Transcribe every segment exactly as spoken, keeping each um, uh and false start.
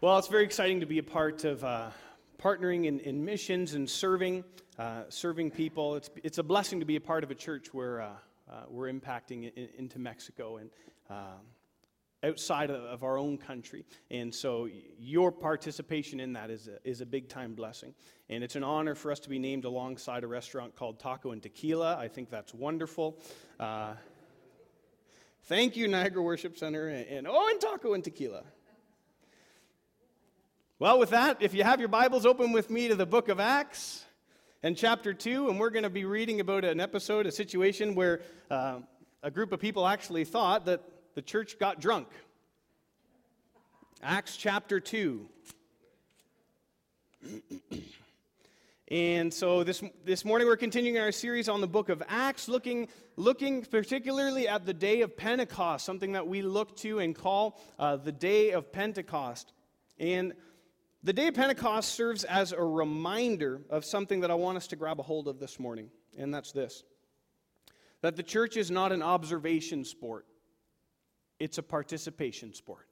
Well, it's very exciting to be a part of uh, partnering in, in missions and serving, uh, serving people. It's it's a blessing to be a part of a church where uh, uh, we're impacting in, into Mexico and uh, outside of, of our own country. And so your participation in that is a, is a big time blessing. And it's an honor for us to be named alongside a restaurant called Taco and Tequila. I think that's wonderful. Uh, thank you, Niagara Worship Center, and, and oh, and Taco and Tequila. Well, with that, if you have your Bibles, open with me to the book of Acts and chapter two, and we're going to be reading about an episode, a situation where uh, a group of people actually thought that the church got drunk. Acts chapter two. And so this this morning we're continuing our series on the book of Acts, looking looking particularly at the day of Pentecost, something that we look to and call uh, the day of Pentecost. And the day of Pentecost serves as a reminder of something that I want us to grab a hold of this morning, and that's this: that the church is not an observation sport, it's a participation sport.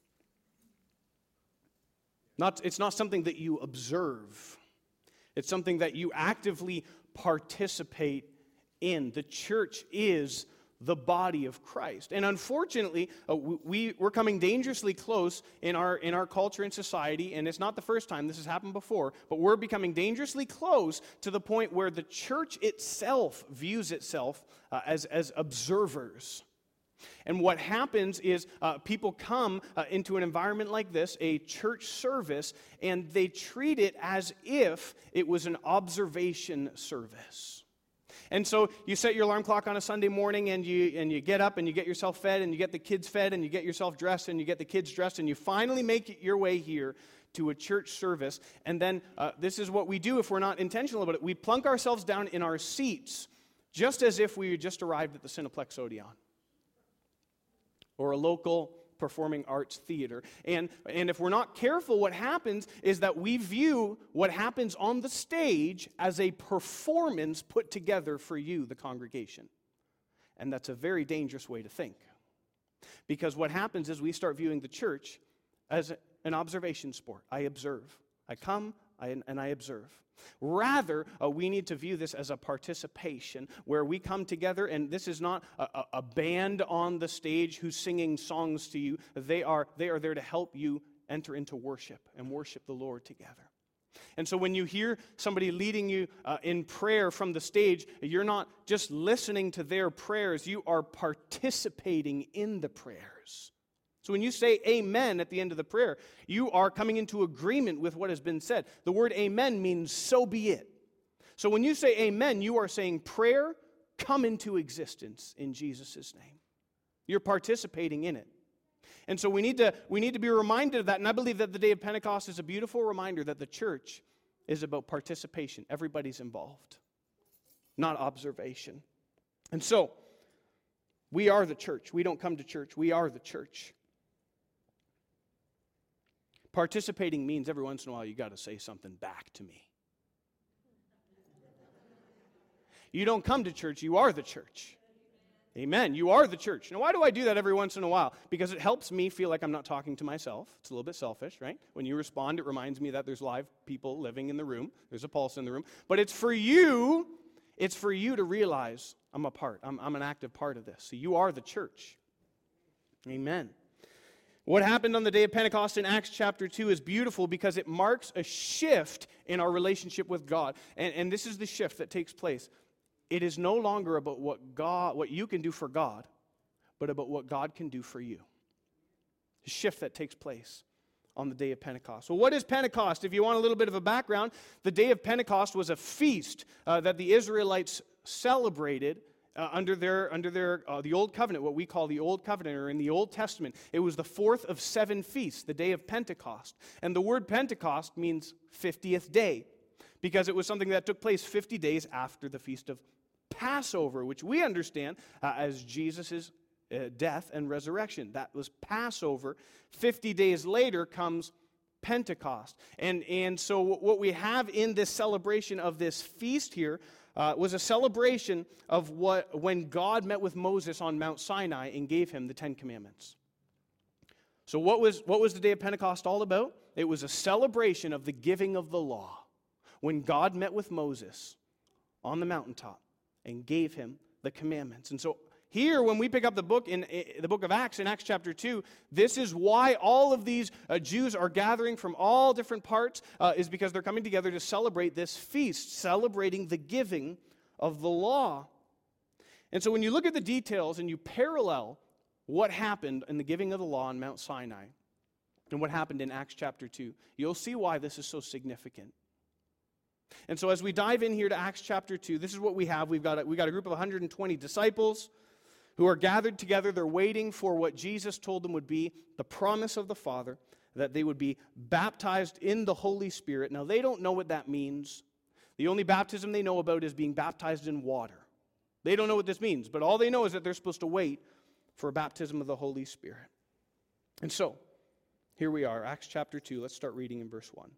Not, it's not something that you observe. It's something that you actively participate in. The church is the body of Christ. And unfortunately, uh, we, we're coming dangerously close in our in our culture and society, and it's not the first time this has happened before, but we're becoming dangerously close to the point where the church itself views itself uh, as, as observers. And what happens is uh, people come uh, into an environment like this, a church service, and they treat it as if it was an observation service. And so you set your alarm clock on a Sunday morning, and you and you get up and you get yourself fed, and you get the kids fed, and you get yourself dressed, and you get the kids dressed, and you finally make it your way here to a church service. And then uh, this is what we do if we're not intentional about it. We plunk ourselves down in our seats just as if we had just arrived at the Cineplex Odeon or a local performing arts theater. And, and if we're not careful, what happens is that we view what happens on the stage as a performance put together for you, the congregation. And that's a very dangerous way to think. Because what happens is we start viewing the church as an observation sport. I observe. I come I, and I observe. Rather, uh, we need to view this as a participation where we come together, and this is not a, a, a band on the stage who's singing songs to you. They are, they are there to help you enter into worship and worship the Lord together. And so when you hear somebody leading you uh, in prayer from the stage, you're not just listening to their prayers, you are participating in the prayers. So when you say amen at the end of the prayer, you are coming into agreement with what has been said. The word amen means so be it. So when you say amen, you are saying prayer come into existence in Jesus' name. You're participating in it. And so we need to we need to be reminded of that. And I believe that the day of Pentecost is a beautiful reminder that the church is about participation. Everybody's involved, not observation. And so we are the church. We don't come to church. We are the church. Participating means every once in a while you got to say something back to me. You don't come to church, you are the church. Amen. You are the church. Now, why do I do that every once in a while? Because it helps me feel like I'm not talking to myself. It's a little bit selfish, right? When you respond, it reminds me that there's live people living in the room. There's a pulse in the room. But it's for you, it's for you to realize I'm a part. I'm, I'm an active part of this. So you are the church. Amen. What happened on the day of Pentecost in Acts chapter two is beautiful because it marks a shift in our relationship with God. And, and this is the shift that takes place. It is no longer about what God, what you can do for God, but about what God can do for you. The shift that takes place on the day of Pentecost. So what is Pentecost? If you want a little bit of a background, the day of Pentecost was a feast uh, that the Israelites celebrated Uh, under their, under their uh, the Old Covenant, what we call the Old Covenant, or in the Old Testament. It was the fourth of seven feasts, the day of Pentecost. And the word Pentecost means fiftieth day, because it was something that took place fifty days after the feast of Passover, which we understand uh, as Jesus' uh, death and resurrection. That was Passover. fifty days later comes Pentecost. And, and so what we have in this celebration of this feast here Uh, was a celebration of what when God met with Moses on Mount Sinai and gave him the Ten Commandments. So what was, what was the day of Pentecost all about? It was a celebration of the giving of the law, when God met with Moses on the mountaintop and gave him the commandments. And so here, when we pick up the book in, in the book of Acts, in Acts chapter two, this is why all of these uh, Jews are gathering from all different parts, uh, is because they're coming together to celebrate this feast, celebrating the giving of the law. And so when you look at the details and you parallel what happened in the giving of the law on Mount Sinai and what happened in Acts chapter two, you'll see why this is so significant. And so as we dive in here to Acts chapter two, this is what we have. We've got a, we've got a group of one hundred twenty disciples who are gathered together. They're waiting for what Jesus told them would be the promise of the Father, that they would be baptized in the Holy Spirit. Now, they don't know what that means. The only baptism they know about is being baptized in water. They don't know what this means, but all they know is that they're supposed to wait for a baptism of the Holy Spirit. And so, here we are, Acts chapter two. Let's start reading in verse one.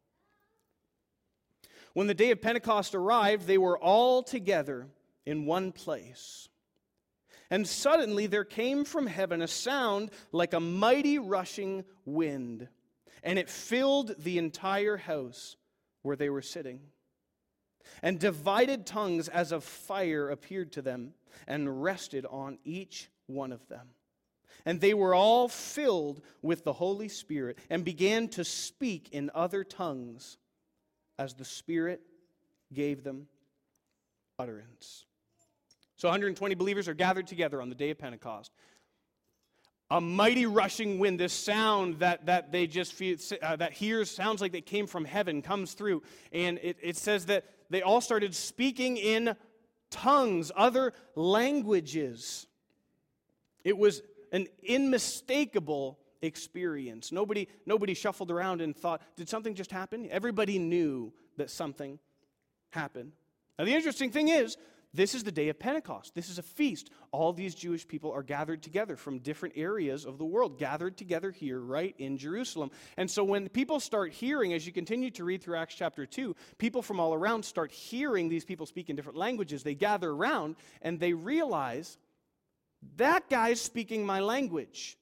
When the day of Pentecost arrived, they were all together in one place. And suddenly there came from heaven a sound like a mighty rushing wind, and it filled the entire house where they were sitting. And divided tongues as of fire appeared to them and rested on each one of them. And they were all filled with the Holy Spirit and began to speak in other tongues as the Spirit gave them utterance. So one hundred twenty believers are gathered together on the day of Pentecost. A mighty rushing wind, this sound that, that they just feel, uh, that hears, sounds like it came from heaven, comes through. And it, it says that they all started speaking in tongues, other languages. It was an unmistakable experience. Nobody, nobody shuffled around and thought, did something just happen? Everybody knew that something happened. Now the interesting thing is, this is the day of Pentecost. This is a feast. All these Jewish people are gathered together from different areas of the world, gathered together here right in Jerusalem. And so when people start hearing, as you continue to read through Acts chapter two, people from all around start hearing these people speak in different languages. They gather around and they realize, that guy's speaking my language.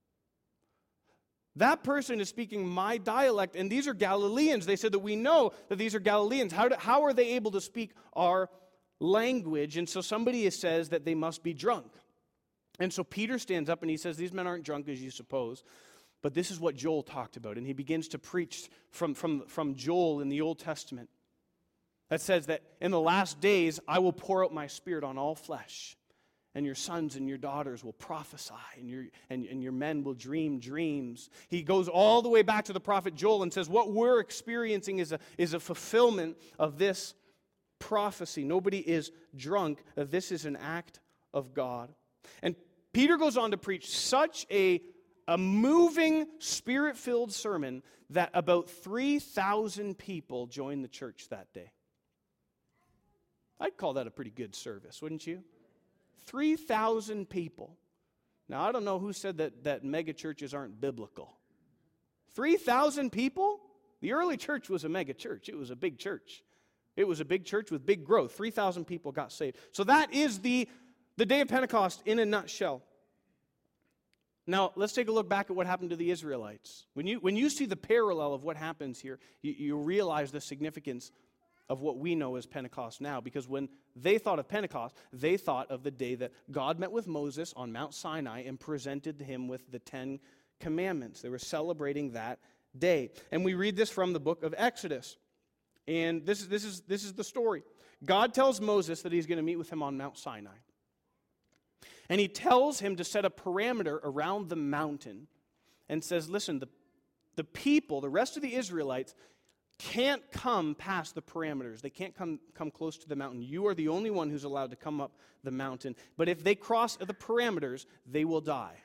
That person is speaking my dialect, and these are Galileans. They said that we know that these are Galileans. How, do, how are they able to speak our language? And so somebody says that they must be drunk. And so Peter stands up and he says, these men aren't drunk as you suppose, but this is what Joel talked about. And he begins to preach from, from, from Joel in the Old Testament that says that in the last days I will pour out my Spirit on all flesh. And your sons and your daughters will prophesy, and your, and, and your men will dream dreams. He goes all the way back to the prophet Joel and says, what we're experiencing is a, is a fulfillment of this prophecy. Nobody is drunk. This is an act of God. And Peter goes on to preach such a, a moving, Spirit-filled sermon that about three thousand people joined the church that day. I'd call that a pretty good service, wouldn't you? three thousand people. Now, I don't know who said that, that mega churches aren't biblical. three thousand people? The early church was a mega church. It was a big church. It was a big church with big growth. three thousand people got saved. So that is the, the day of Pentecost in a nutshell. Now, let's take a look back at what happened to the Israelites. When you, when you see the parallel of what happens here, you, you realize the significance of what we know as Pentecost now. Because when they thought of Pentecost, they thought of the day that God met with Moses on Mount Sinai and presented him with the Ten Commandments. They were celebrating that day. And we read this from the book of Exodus. And this is, this is, this is the story. God tells Moses that he's going to meet with him on Mount Sinai. And he tells him to set a parameter around the mountain and says, listen, the, the people, the rest of the Israelites, can't come past the parameters. They can't come, come close to the mountain. You are the only one who's allowed to come up the mountain. But if they cross the parameters, they will die.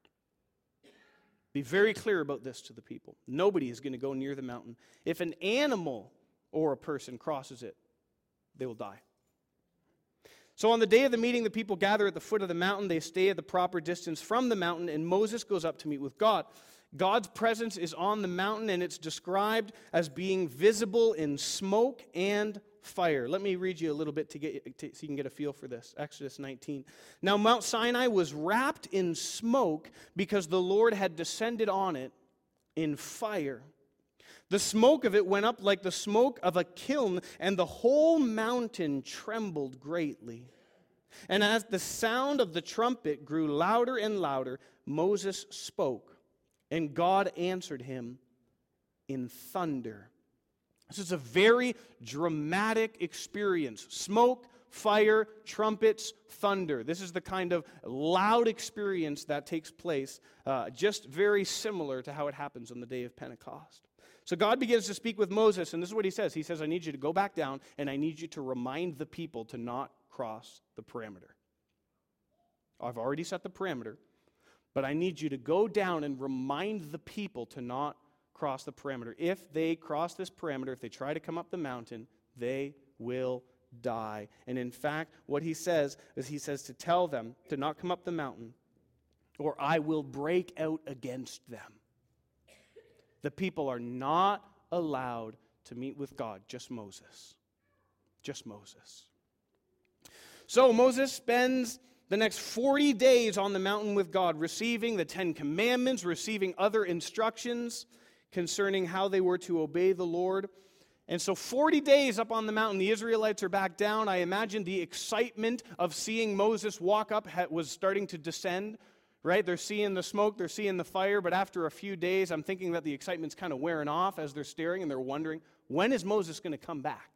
Be very clear about this to the people. Nobody is going to go near the mountain. If an animal or a person crosses it, they will die. So on the day of the meeting, the people gather at the foot of the mountain. They stay at the proper distance from the mountain, and Moses goes up to meet with God. God's presence is on the mountain, and it's described as being visible in smoke and fire. Let me read you a little bit to get to, so you can get a feel for this. Exodus nineteen. Now Mount Sinai was wrapped in smoke because the Lord had descended on it in fire. The smoke of it went up like the smoke of a kiln, and the whole mountain trembled greatly. And as the sound of the trumpet grew louder and louder, Moses spoke, and God answered him in thunder. This is a very dramatic experience. Smoke, fire, trumpets, thunder. This is the kind of loud experience that takes place, uh, just very similar to how it happens on the day of Pentecost. So God begins to speak with Moses, and this is what he says. He says, I need you to go back down, and I need you to remind the people to not cross the perimeter. I've already set the perimeter, but I need you to go down and remind the people to not cross the perimeter. If they cross this perimeter, if they try to come up the mountain, they will die. And in fact, what he says is he says to tell them to not come up the mountain, or I will break out against them. The people are not allowed to meet with God, just Moses. Just Moses. So Moses spends the next forty days on the mountain with God, receiving the Ten Commandments, receiving other instructions concerning how they were to obey the Lord. And so forty days up on the mountain, the Israelites are back down. I imagine the excitement of seeing Moses walk up was starting to descend. Right? They're seeing the smoke, they're seeing the fire, but after a few days, I'm thinking that the excitement's kind of wearing off as they're staring and they're wondering, when is Moses going to come back?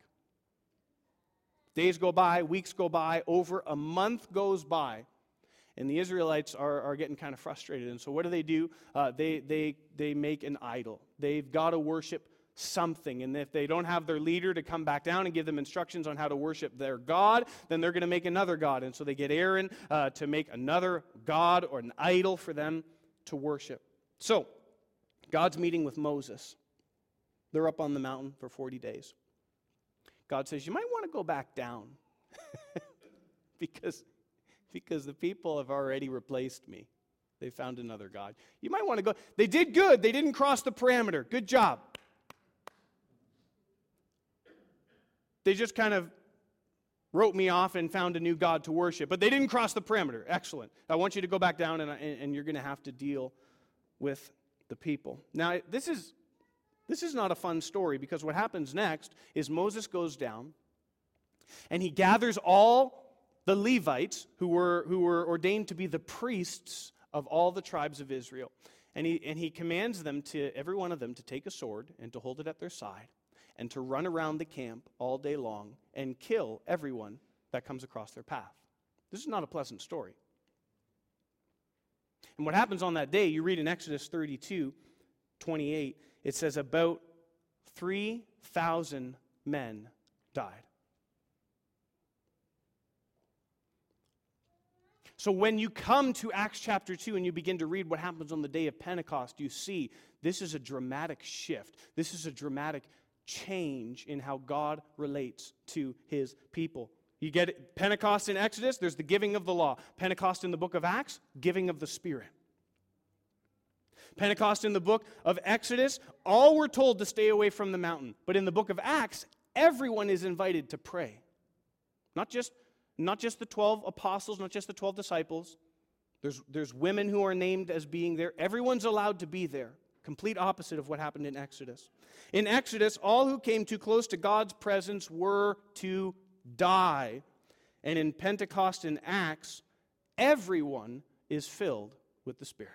Days go by, weeks go by, over a month goes by, and the Israelites are, are getting kind of frustrated. And so what do they do? Uh, they, they, they make an idol. They've got to worship something. And if they don't have their leader to come back down and give them instructions on how to worship their God, then they're going to make another god. And so they get Aaron uh, to make another god or an idol for them to worship. So God's meeting with Moses. They're up on the mountain for forty days. God says, you might want to go back down because, because the people have already replaced me. They found another god. You might want to go. They did good. They didn't cross the parameter. Good job. They just kind of wrote me off and found a new god to worship. But they didn't cross the perimeter. Excellent. I want you to go back down, and, and you're going to have to deal with the people. Now, this is, this is not a fun story, because what happens next is Moses goes down, and he gathers all the Levites who were, who were ordained to be the priests of all the tribes of Israel. And he, and he commands them, to every one of them, to take a sword and to hold it at their side, and to run around the camp all day long and kill everyone that comes across their path. This is not a pleasant story. And what happens on that day, you read in Exodus thirty-two, twenty-eight, it says about three thousand men died. So when you come to Acts chapter two and you begin to read what happens on the day of Pentecost, you see this is a dramatic shift. This is a dramatic change in how God relates to his people. You get it, Pentecost in Exodus, there's the giving of the law. Pentecost in the book of Acts, giving of the Spirit. Pentecost in the book of Exodus, all were told to stay away from the mountain. But in the book of Acts, everyone is invited to pray. Not just, not just the twelve apostles, not just the twelve disciples. There's, there's women who are named as being there. Everyone's allowed to be there. Complete opposite of what happened in Exodus. In Exodus, all who came too close to God's presence were to die. And in Pentecost and Acts, everyone is filled with the Spirit.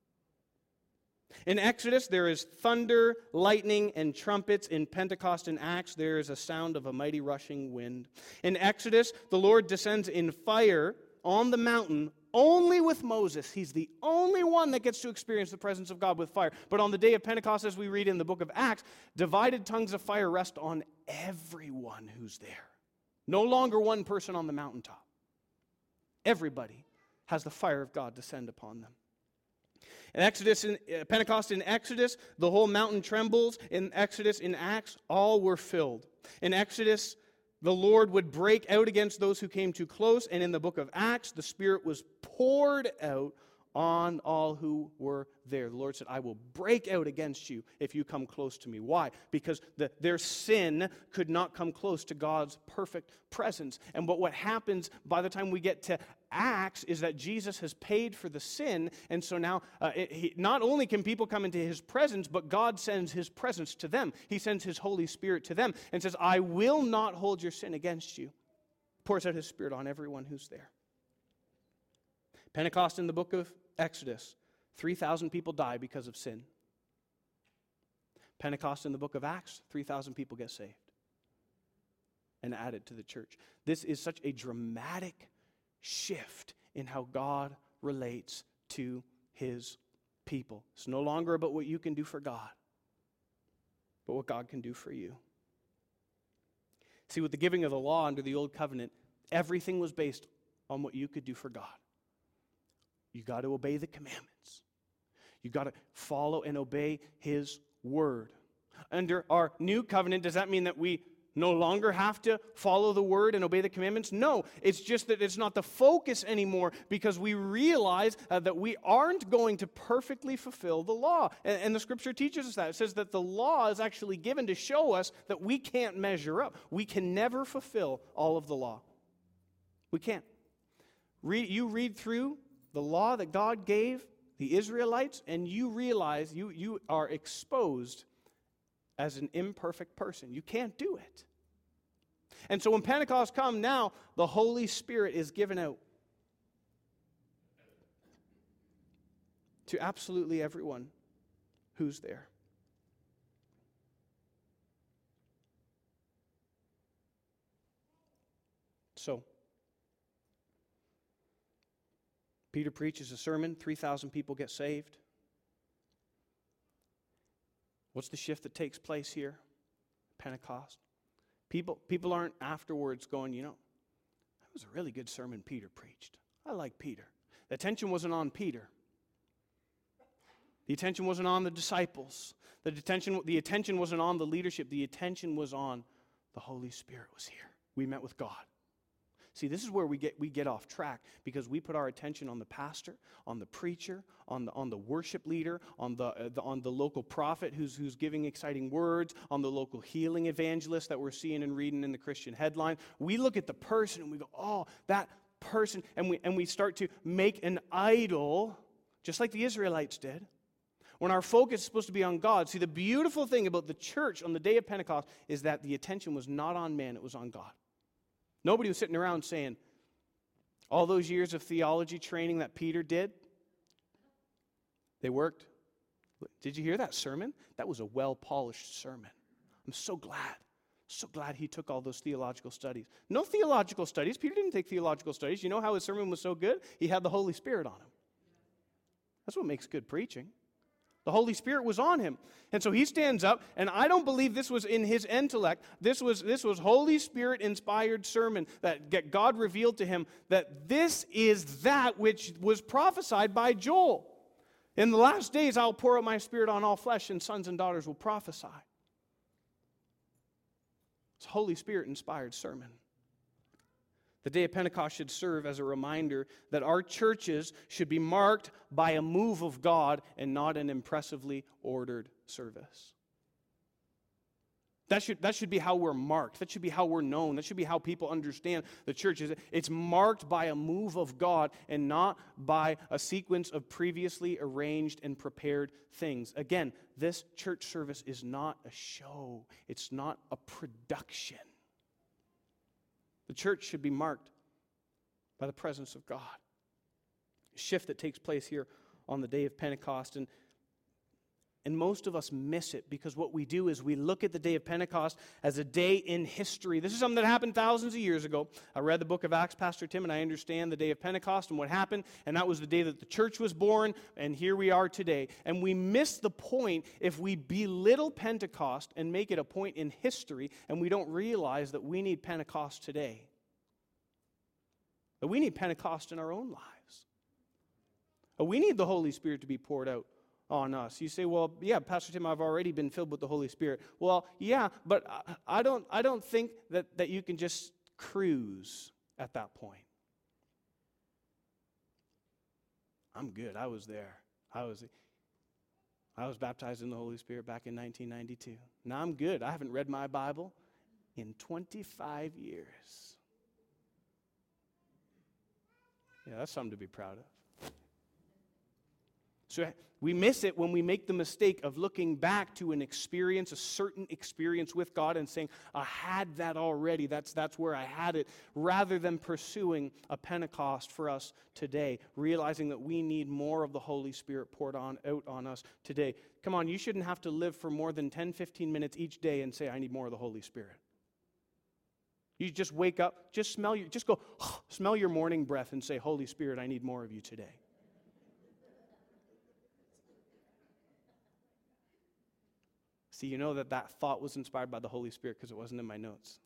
In Exodus, there is thunder, lightning, and trumpets. In Pentecost and Acts, there is a sound of a mighty rushing wind. In Exodus, the Lord descends in fire on the mountain only with Moses. He's the only one that gets to experience the presence of God with fire. But on the day of Pentecost, as we read in the book of Acts, divided tongues of fire rest on everyone who's there. No longer one person on the mountaintop. Everybody has the fire of God descend upon them. In Exodus, in uh, Pentecost in Exodus, the whole mountain trembles. In Exodus, in Acts, all were filled. In Exodus, the Lord would break out against those who came too close, and in the book of Acts, the Spirit was poured out on all who were there. The Lord said, I will break out against you if you come close to me. Why? Because the, their sin could not come close to God's perfect presence. And but what happens by the time we get to Acts is that Jesus has paid for the sin, and so now uh, it, he, not only can people come into his presence, but God sends his presence to them. He sends his Holy Spirit to them and says, I will not hold your sin against you. Pours out his Spirit on everyone who's there. Pentecost in the book of Exodus, three thousand people die because of sin. Pentecost in the book of Acts, three thousand people get saved and added to the church. This is such a dramatic shift in how God relates to his people. It's no longer about what you can do for God, but what God can do for you. See, with the giving of the law under the old covenant, everything was based on what you could do for God. You got to obey the commandments. You got to follow and obey his word. Under our new covenant, does that mean that we no longer have to follow the word and obey the commandments? No, it's just that it's not the focus anymore because we realize uh, that we aren't going to perfectly fulfill the law. And, and the scripture teaches us that. It says that the law is actually given to show us that we can't measure up. We can never fulfill all of the law. We can't. Read, you read through the law that God gave the Israelites, and you realize you, you are exposed as an imperfect person. You can't do it. And so when Pentecost comes now, the Holy Spirit is given out to absolutely everyone who's there. So, Peter preaches a sermon, three thousand people get saved. What's the shift that takes place here? Pentecost. People, people aren't afterwards going, you know, that was a really good sermon Peter preached. I like Peter. The attention wasn't on Peter. The attention wasn't on the disciples. The attention, the attention wasn't on the leadership. The attention was on the Holy Spirit was here. We met with God. See, this is where we get we get off track because we put our attention on the pastor, on the preacher, on the on the worship leader, on the, uh, the on the local prophet who's who's giving exciting words, on the local healing evangelist that we're seeing and reading in the Christian headline. We look at the person and we go, "Oh, that person," and we and we start to make an idol, just like the Israelites did. When our focus is supposed to be on God. See, the beautiful thing about the church on the day of Pentecost is that the attention was not on man, it was on God. Nobody was sitting around saying, all those years of theology training that Peter did, they worked. Did you hear that sermon? That was a well-polished sermon. I'm so glad. So glad he took all those theological studies. No theological studies. Peter didn't take theological studies. You know how his sermon was so good? He had the Holy Spirit on him. That's what makes good preaching. The Holy Spirit was on him. And so he stands up, and I don't believe this was in his intellect. This was, this was Holy Spirit-inspired sermon that God revealed to him that this is that which was prophesied by Joel. In the last days, I'll pour out my Spirit on all flesh, and sons and daughters will prophesy. It's a Holy Spirit-inspired sermon. The day of Pentecost should serve as a reminder that our churches should be marked by a move of God and not an impressively ordered service. That should, that should be how we're marked. That should be how we're known. That should be how people understand the church. It's marked by a move of God and not by a sequence of previously arranged and prepared things. Again, this church service is not a show. It's not a production. The church should be marked by the presence of God. A shift that takes place here on the day of Pentecost. And, and most of us miss it because what we do is we look at the day of Pentecost as a day in history. This is something that happened thousands of years ago. I read the book of Acts, Pastor Tim, and I understand the day of Pentecost and what happened. And that was the day that the church was born. And here we are today. And we miss the point if we belittle Pentecost and make it a point in history and we don't realize that we need Pentecost today. That we need Pentecost in our own lives. We need the Holy Spirit to be poured out on us. You say, well, yeah, Pastor Tim, I've already been filled with the Holy Spirit. Well, yeah, but I don't, I don't think that, that you can just cruise at that point. I'm good. I was there. I was I was baptized in the Holy Spirit back in nineteen ninety-two. Now I'm good. I haven't read my Bible in twenty-five years. Yeah, that's something to be proud of. So we miss it when we make the mistake of looking back to an experience, a certain experience with God, and saying, I had that already, that's, that's where I had it, rather than pursuing a Pentecost for us today, realizing that we need more of the Holy Spirit poured on out on us today. Come on, you shouldn't have to live for more than ten, fifteen minutes each day and say, I need more of the Holy Spirit. You just wake up, just smell your, just go, smell your morning breath and say, Holy Spirit, I need more of you today. See, you know that that thought was inspired by the Holy Spirit because it wasn't in my notes.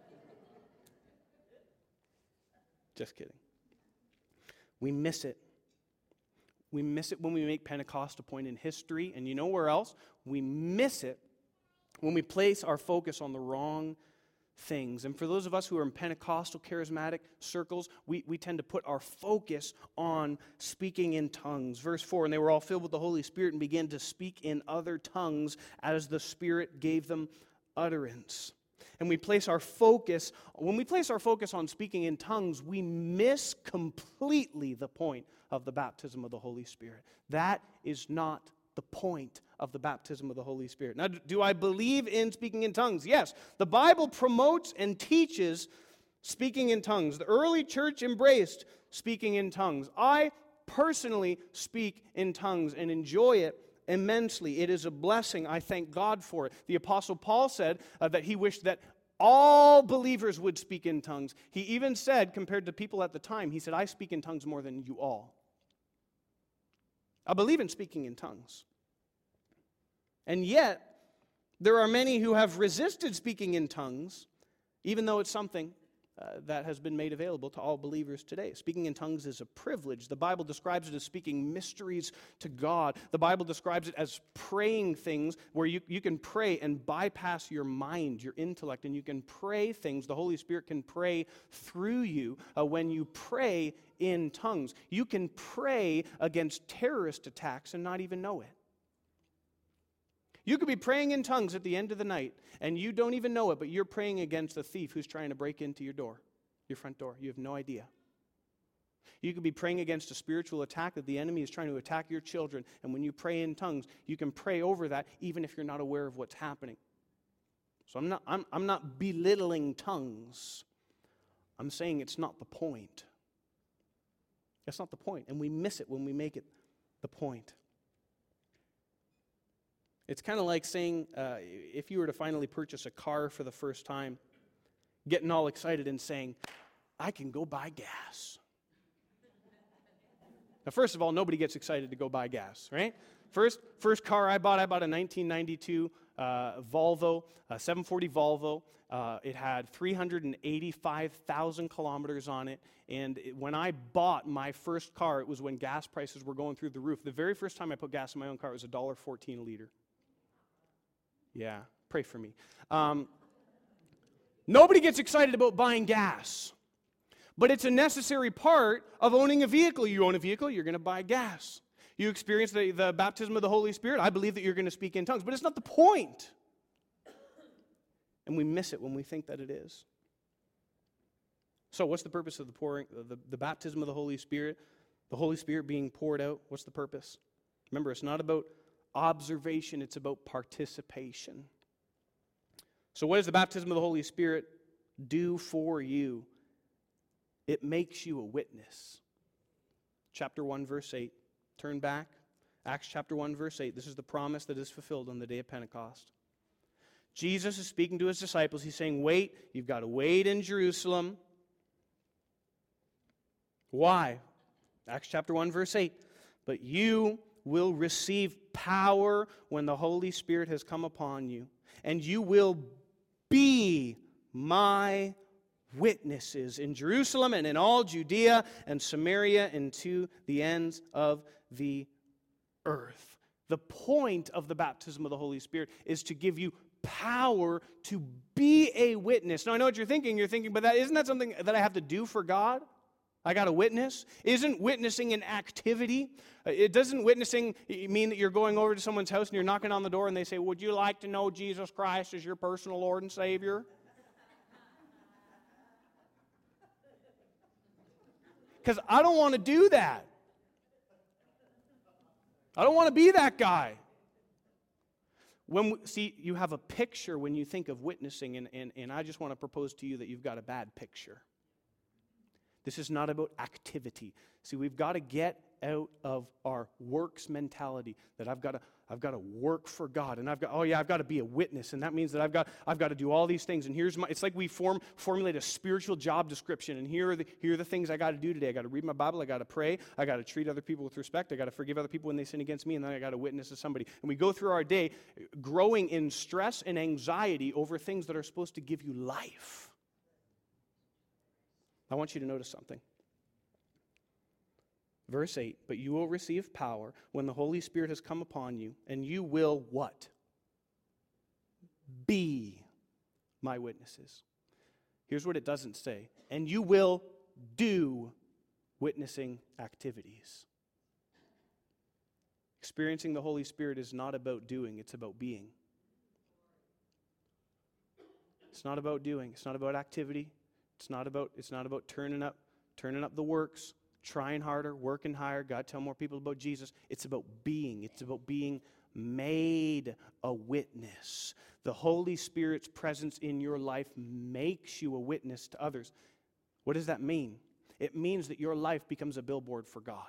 Just kidding. We miss it. We miss it when we make Pentecost a point in history. And you know where else? We miss it when we place our focus on the wrong things. And for those of us who are in Pentecostal charismatic circles, we, we tend to put our focus on speaking in tongues. Verse four, and they were all filled with the Holy Spirit and began to speak in other tongues as the Spirit gave them utterance. And we place our focus, when we place our focus on speaking in tongues, we miss completely the point of the baptism of the Holy Spirit. That is not the point of the baptism of the Holy Spirit. Now, do I believe in speaking in tongues? Yes. The Bible promotes and teaches speaking in tongues. The early church embraced speaking in tongues. I personally speak in tongues and enjoy it immensely. It is a blessing. I thank God for it. The Apostle Paul said uh, that he wished that all believers would speak in tongues. He even said, compared to people at the time, he said, I speak in tongues more than you all. I believe in speaking in tongues. And yet, there are many who have resisted speaking in tongues, even though it's something uh, that has been made available to all believers today. Speaking in tongues is a privilege. The Bible describes it as speaking mysteries to God. The Bible describes it as praying things where you, you can pray and bypass your mind, your intellect, and you can pray things. The Holy Spirit can pray through you uh, when you pray in tongues. You can pray against terrorist attacks and not even know it. You could be praying in tongues at the end of the night, and you don't even know it, but you're praying against a thief who's trying to break into your door, your front door. You have no idea. You could be praying against a spiritual attack that the enemy is trying to attack your children, and when you pray in tongues, you can pray over that even if you're not aware of what's happening. So I'm not, I'm, I'm not belittling tongues. I'm saying it's not the point. That's not the point, and we miss it when we make it the point. It's kind of like saying, uh, if you were to finally purchase a car for the first time, getting all excited and saying, I can go buy gas. Now, first of all, nobody gets excited to go buy gas, right? First, first car I bought, I bought a nineteen ninety-two uh, Volvo, a seven forty Volvo. Uh, it had three hundred eighty-five thousand kilometers on it. And it, when I bought my first car, it was when gas prices were going through the roof. The very first time I put gas in my own car, it was one dollar fourteen a liter. Yeah, pray for me. Um, nobody gets excited about buying gas. But it's a necessary part of owning a vehicle. You own a vehicle, you're going to buy gas. You experience the, the baptism of the Holy Spirit, I believe that you're going to speak in tongues. But it's not the point. And we miss it when we think that it is. So what's the purpose of the pouring, the, the baptism of the Holy Spirit? The Holy Spirit being poured out, what's the purpose? Remember, it's not about observation, it's about participation. So what does the baptism of the Holy Spirit do for you? It makes you a witness. Chapter one, verse eight. Turn back. Acts chapter one, verse eight. This is the promise that is fulfilled on the day of Pentecost. Jesus is speaking to his disciples. He's saying, wait, you've got to wait in Jerusalem. Why? Acts chapter one, verse eight. But you will receive power when the Holy Spirit has come upon you, and you will be my witnesses in Jerusalem and in all Judea and Samaria and to the ends of the earth. The point of the baptism of the Holy Spirit is to give you power to be a witness. Now, I know what you're thinking. You're thinking, but that isn't that something that I have to do for God? I got to witness. Isn't witnessing an activity? It doesn't witnessing mean that you're going over to someone's house and you're knocking on the door and they say, would you like to know Jesus Christ as your personal Lord and Savior? Because I don't want to do that. I don't want to be that guy. When we, see, you have a picture when you think of witnessing, and, and, and I just want to propose to you that you've got a bad picture. This is not about activity. See, we've got to get out of our works mentality that I've got to I've got to work for God, and I've got oh yeah I've got to be a witness, and that means that I've got I've got to do all these things. And here's my it's like we form formulate a spiritual job description, and here are the here are the things I got to do today. I got to read my Bible, I got to pray, I got to treat other people with respect, I got to forgive other people when they sin against me, and then I got to witness to somebody. And we go through our day growing in stress and anxiety over things that are supposed to give you life. I want you to notice something. Verse eight, but you will receive power when the Holy Spirit has come upon you, and you will what? Be my witnesses. Here's what it doesn't say. And you will do witnessing activities. Experiencing the Holy Spirit is not about doing, it's about being. It's not about doing, it's not about activity. It's not about, it's not about turning up, turning up the works, trying harder, working higher, God tell more people about Jesus. It's about being. It's about being made a witness. The Holy Spirit's presence in your life makes you a witness to others. What does that mean? It means that your life becomes a billboard for God.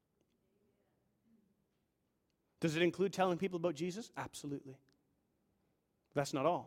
Does it include telling people about Jesus? Absolutely. That's not all.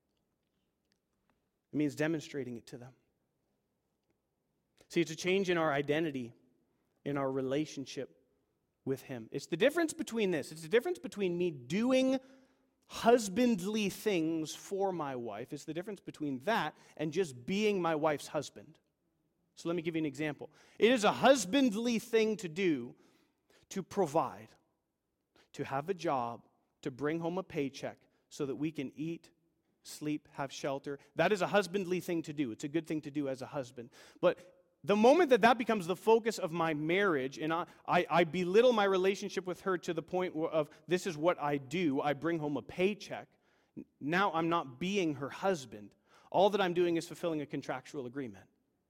It means demonstrating it to them. See, it's a change in our identity, in our relationship with Him. It's the difference between this. It's the difference between me doing husbandly things for my wife. It's the difference between that and just being my wife's husband. So let me give you an example. It is a husbandly thing to do to provide, to have a job, to bring home a paycheck so that we can eat, sleep, have shelter. That is a husbandly thing to do. It's a good thing to do as a husband. But the moment that that becomes the focus of my marriage, and I, I, I belittle my relationship with her to the point of this is what I do, I bring home a paycheck, now I'm not being her husband. All that I'm doing is fulfilling a contractual agreement.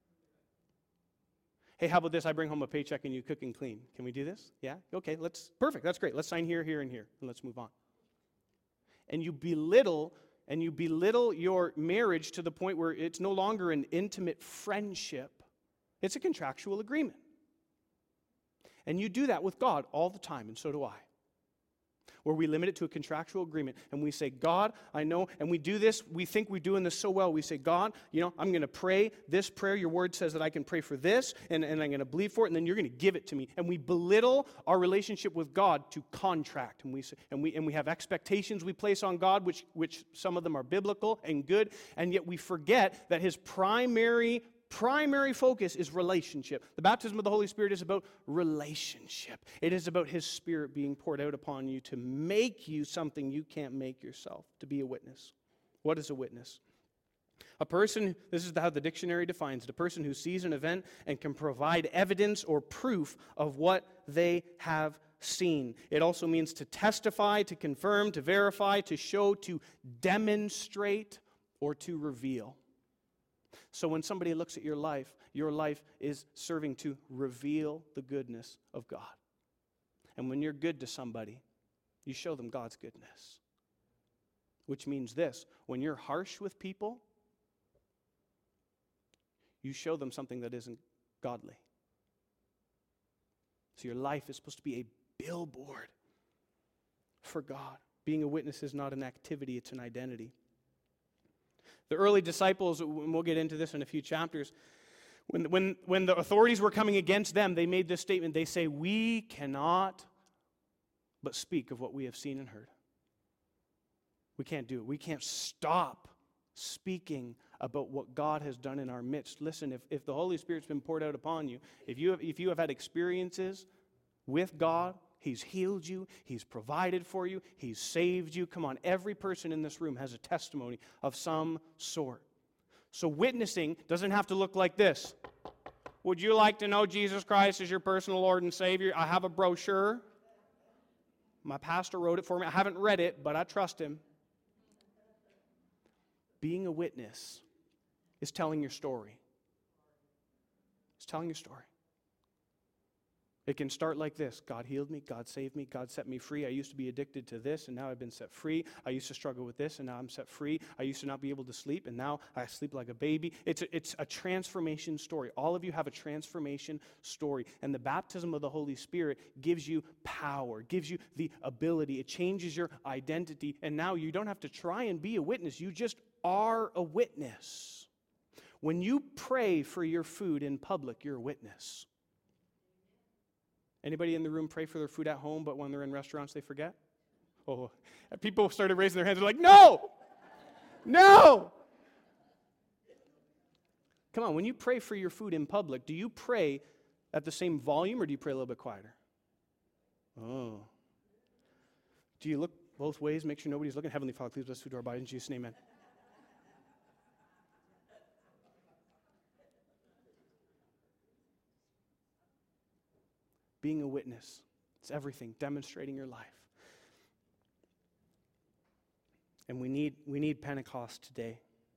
Hey, how about this? I bring home a paycheck and you cook and clean. Can we do this? Yeah? Okay, let's, perfect, that's great. Let's sign here, here, and here, and let's move on. And you belittle, and you belittle your marriage to the point where it's no longer an intimate friendship. It's a contractual agreement. And you do that with God all the time, and so do I. Where we limit it to a contractual agreement, and we say, God, I know, and we do this, we think we're doing this so well. We say, God, you know, I'm going to pray this prayer. Your word says that I can pray for this, and, and I'm going to believe for it, and then you're going to give it to me. And we belittle our relationship with God to contract. And we say, and we and we have expectations we place on God, which which some of them are biblical and good, and yet we forget that His primary Primary focus is relationship. The baptism of the Holy Spirit is about relationship. It is about His Spirit being poured out upon you to make you something you can't make yourself, to be a witness. What is a witness? A person, this is how the dictionary defines it, a person who sees an event and can provide evidence or proof of what they have seen. It also means to testify, to confirm, to verify, to show, to demonstrate, or to reveal. So when somebody looks at your life, your life is serving to reveal the goodness of God. And when you're good to somebody, you show them God's goodness. Which means this, when you're harsh with people, you show them something that isn't godly. So your life is supposed to be a billboard for God. Being a witness is not an activity, it's an identity. The early disciples, and we'll get into this in a few chapters, when, when, when the authorities were coming against them, they made this statement. They say, we cannot but speak of what we have seen and heard. We can't do it. We can't stop speaking about what God has done in our midst. Listen, if, if the Holy Spirit's been poured out upon you, if you have, if you have had experiences with God, He's healed you. He's provided for you. He's saved you. Come on, every person in this room has a testimony of some sort. So witnessing doesn't have to look like this. Would you like to know Jesus Christ as your personal Lord and Savior? I have a brochure. My pastor wrote it for me. I haven't read it, but I trust him. Being a witness is telling your story. It's telling your story. It can start like this. God healed me. God saved me. God set me free. I used to be addicted to this, and now I've been set free. I used to struggle with this, and now I'm set free. I used to not be able to sleep, and now I sleep like a baby. It's a, it's a transformation story. All of you have a transformation story, and the baptism of the Holy Spirit gives you power, gives you the ability. It changes your identity, and now you don't have to try and be a witness. You just are a witness. When you pray for your food in public, you're a witness. Anybody in the room pray for their food at home, but when they're in restaurants, they forget? Oh, people started raising their hands. They're like, no! No! Come on, when you pray for your food in public, do you pray at the same volume or do you pray a little bit quieter? Oh. Do you look both ways, make sure nobody's looking? Heavenly Father, please bless the food to our body. In Jesus' name, amen. Being a witness, it's everything, demonstrating your life. And we need, we need Pentecost today.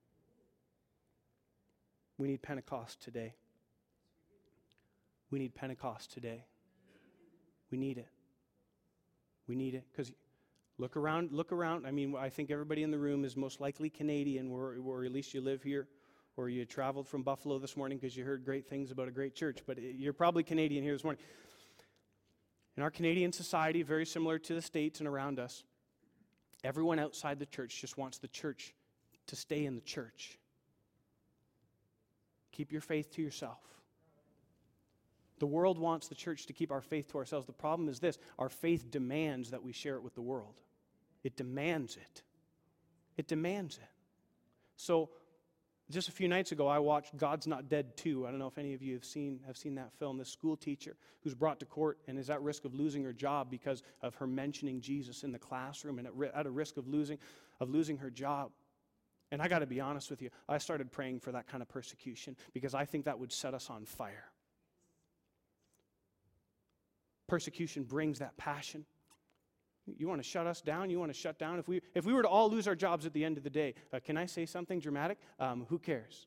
We need Pentecost today. We need Pentecost today. We need it. We need it. Because look around, look around. I mean, I think everybody in the room is most likely Canadian, or, or at least you live here, or you traveled from Buffalo this morning because you heard great things about a great church. But you're probably Canadian here this morning. In our Canadian society, very similar to the States and around us, everyone outside the church just wants the church to stay in the church. Keep your faith to yourself. The world wants the church to keep our faith to ourselves. The problem is this: our faith demands that we share it with the world. It demands it. It demands it. So, just a few nights ago, I watched God's Not Dead two. I don't know if any of you have seen have seen that film. This school teacher who's brought to court and is at risk of losing her job because of her mentioning Jesus in the classroom, and at, at a risk of losing of losing her job. And I got to be honest with you, I started praying for that kind of persecution because I think that would set us on fire. Persecution brings that passion. You want to shut us down? You want to shut down? If we if we were to all lose our jobs at the end of the day, uh, can I say something dramatic? Um, who cares?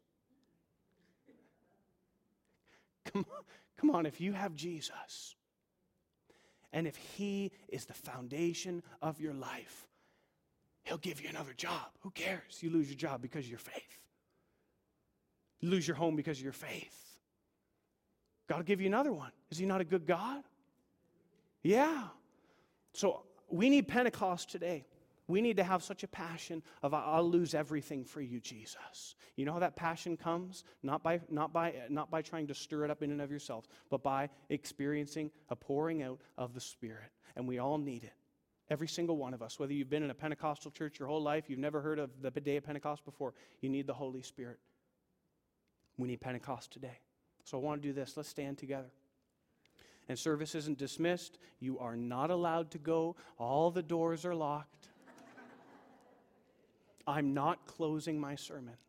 Come on, come on, if you have Jesus, and if He is the foundation of your life, He'll give you another job. Who cares? You lose your job because of your faith. You lose your home because of your faith. God will give you another one. Is He not a good God? Yeah. So we need Pentecost today. We need to have such a passion of, I'll lose everything for you, Jesus. You know how that passion comes? Not by, not by, not by trying to stir it up in and of yourselves, but by experiencing a pouring out of the Spirit. And we all need it. Every single one of us, whether you've been in a Pentecostal church your whole life, you've never heard of the day of Pentecost before, you need the Holy Spirit. We need Pentecost today. So I want to do this. Let's stand together. And service isn't dismissed. You are not allowed to go. All the doors are locked. I'm not closing my sermon.